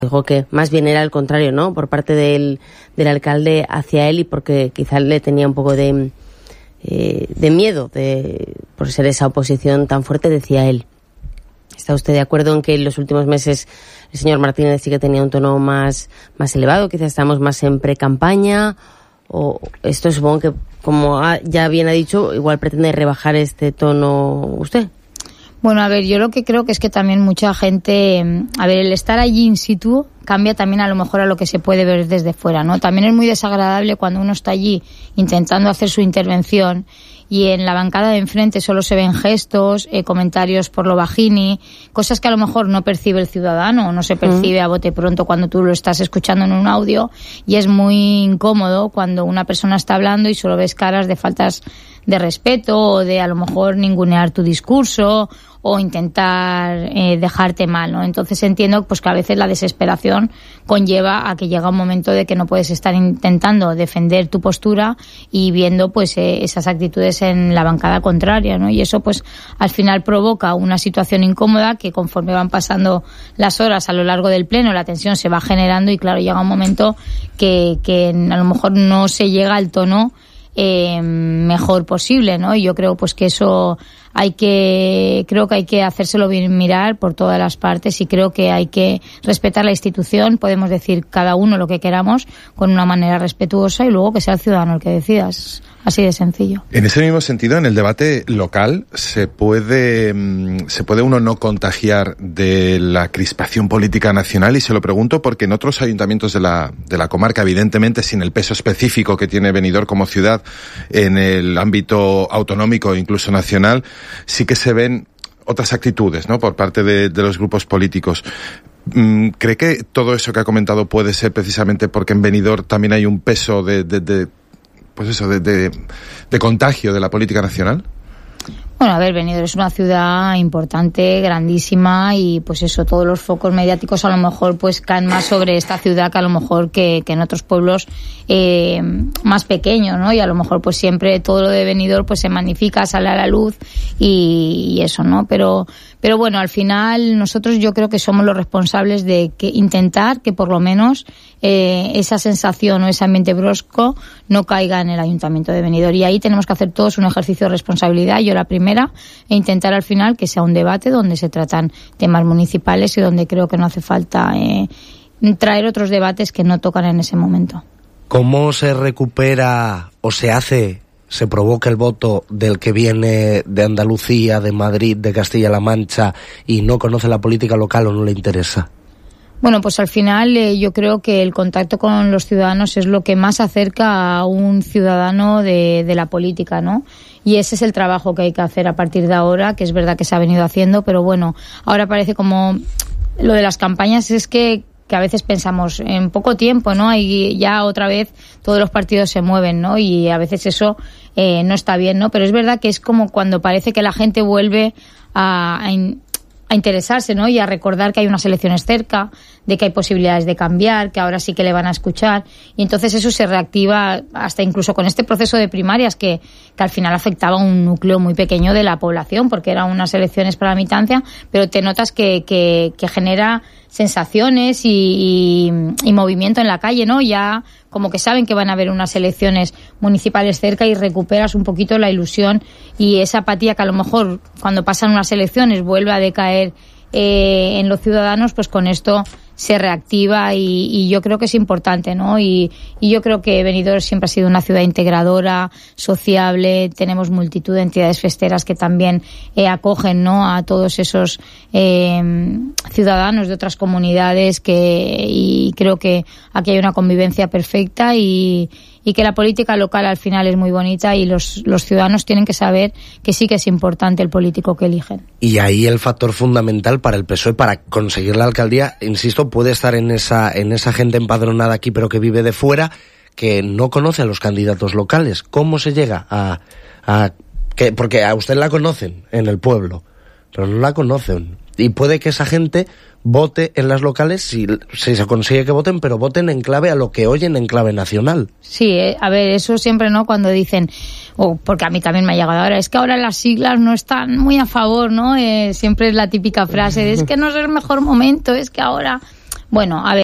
Dijo que más bien era el contrario, ¿no? Por parte del alcalde hacia él, y porque quizás le tenía un poco de miedo por ser esa oposición tan fuerte, decía él. ¿Está usted de acuerdo en que en los últimos meses el señor Martínez sí que tenía un tono más elevado? Quizás estamos más en pre-campaña, o esto supongo que, como ya bien ha dicho, igual pretende rebajar este tono usted. Bueno, a ver, yo lo que creo que es que también mucha gente, a ver, el estar allí in situ cambia también a lo mejor a lo que se puede ver desde fuera, ¿no? También es muy desagradable cuando uno está allí intentando hacer su intervención y en la bancada de enfrente solo se ven gestos, comentarios por lo bajini, cosas que a lo mejor no percibe el ciudadano, no se percibe a bote pronto cuando tú lo estás escuchando en un audio, y es muy incómodo cuando una persona está hablando y solo ves caras de faltas de respeto o de a lo mejor ningunear tu discurso o intentar dejarte mal, ¿no? Entonces entiendo pues que a veces la desesperación conlleva a que llega un momento de que no puedes estar intentando defender tu postura y viendo pues esas actitudes en la bancada contraria, ¿no? Y eso pues al final provoca una situación incómoda que conforme van pasando las horas a lo largo del pleno la tensión se va generando y claro, llega un momento que a lo mejor no se llega al tono mejor posible, ¿no? Y yo creo pues que eso creo que hay que hacérselo bien mirar por todas las partes, y creo que hay que respetar la institución. Podemos decir cada uno lo que queramos con una manera respetuosa y luego que sea el ciudadano el que decida. Es así de sencillo. En ese mismo sentido, en el debate local se puede uno no contagiar de la crispación política nacional, y se lo pregunto porque en otros ayuntamientos de la comarca, evidentemente sin el peso específico que tiene Benidorm como ciudad en el ámbito autonómico e incluso nacional, sí que se ven otras actitudes, ¿no?, por parte de los grupos políticos. ¿Cree que todo eso que ha comentado puede ser precisamente porque en Benidorm también hay un peso de contagio de la política nacional? Bueno, a ver, Benidorm es una ciudad importante, grandísima, y pues eso, todos los focos mediáticos a lo mejor pues caen más sobre esta ciudad que a lo mejor que en otros pueblos más pequeños, ¿no? Y a lo mejor pues siempre todo lo de Benidorm pues se magnifica, sale a la luz y eso, ¿no? Pero bueno, al final nosotros yo creo que somos los responsables de intentar que por lo menos esa sensación o ese ambiente brusco no caiga en el Ayuntamiento de Benidorm, y ahí tenemos que hacer todos un ejercicio de responsabilidad, yo la primera, e intentar al final que sea un debate donde se tratan temas municipales y donde creo que no hace falta traer otros debates que no tocan en ese momento. ¿Cómo se recupera o se provoca el voto del que viene de Andalucía, de Madrid, de Castilla-La Mancha y no conoce la política local o no le interesa? Bueno, pues al final yo creo que el contacto con los ciudadanos es lo que más acerca a un ciudadano de la política, ¿no? Y ese es el trabajo que hay que hacer a partir de ahora, que es verdad que se ha venido haciendo, pero bueno, ahora parece como lo de las campañas es que a veces pensamos en poco tiempo, ¿no? Y ya otra vez todos los partidos se mueven, ¿no? Y a veces eso no está bien, ¿no? Pero es verdad que es como cuando parece que la gente vuelve a interesarse, ¿no? Y a recordar que hay unas elecciones cerca, de que hay posibilidades de cambiar, que ahora sí que le van a escuchar, y entonces eso se reactiva hasta incluso con este proceso de primarias que al final afectaba a un núcleo muy pequeño de la población, porque eran unas elecciones para la militancia, pero te notas que genera sensaciones y movimiento en la calle, ¿no? Ya como que saben que van a haber unas elecciones municipales cerca y recuperas un poquito la ilusión y esa apatía que a lo mejor cuando pasan unas elecciones vuelve a decaer en los ciudadanos, pues con esto se reactiva y yo creo que es importante, ¿no? Y yo creo que Benidorm siempre ha sido una ciudad integradora, sociable, tenemos multitud de entidades festeras que también acogen, ¿no?, a todos esos ciudadanos de otras comunidades y creo que aquí hay una convivencia perfecta y que la política local al final es muy bonita y los ciudadanos tienen que saber que sí que es importante el político que eligen. Y ahí el factor fundamental para el PSOE, para conseguir la alcaldía, insisto, puede estar en esa gente empadronada aquí pero que vive de fuera, que no conoce a los candidatos locales. ¿Cómo se llega porque a usted la conocen en el pueblo, pero no la conocen? Y puede que esa gente vote en las locales si se consigue que voten, pero voten en clave a lo que oyen en clave nacional. Sí, a ver, eso siempre, ¿no? Cuando dicen, porque a mí también me ha llegado ahora, es que ahora las siglas no están muy a favor, ¿no? Siempre es la típica frase, es que no es el mejor momento, es que ahora... Bueno, a ver.